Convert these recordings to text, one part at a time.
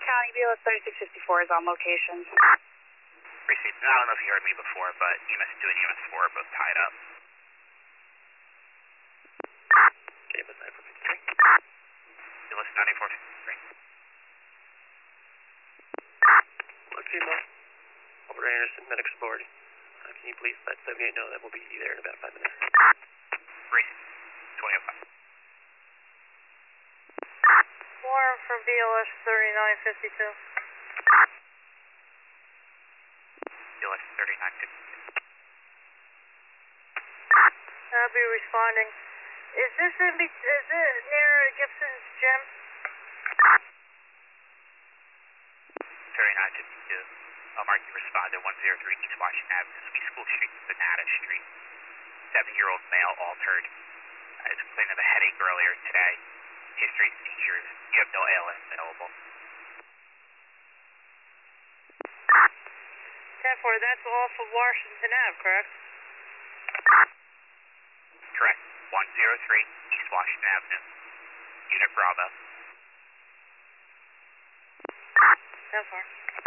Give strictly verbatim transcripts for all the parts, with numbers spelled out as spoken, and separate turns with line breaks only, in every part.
County, B L S thirty-six fifty-four is on location.
Received. I don't know if you heard me before, but E M S two and E M S four are both tied up.
Okay, but nine four fifty-three.
B L S ninety-four fifty-three.
Look, female. Over to Anderson, medics aboard. Uh, can you please let seventy-eight know that we'll be there in about five minutes?
Received. twenty oh five.
Four from B L S thirty-nine fifty-two.
B L S thirty-nine fifty-two.
I'll be responding. Is this in be- is it near Gibson's gym?
thirty-nine fifty-two. I'll mark you responded one oh three East Washington Avenue, Sweet School Street, Banana Street. Seven-year-old male altered. Uh, is complaining of a headache earlier today. History of seizures. You have no A L S available.
ten four, that's off of Washington Avenue, correct?
Correct. one oh three East Washington Avenue. Unit Bravo.
ten four.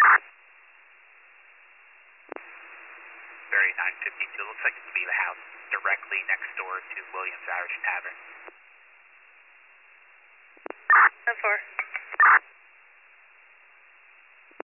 thirty-nine fifty-two. Looks like it could be the house directly next door to Williams Irish Tavern.
ten four.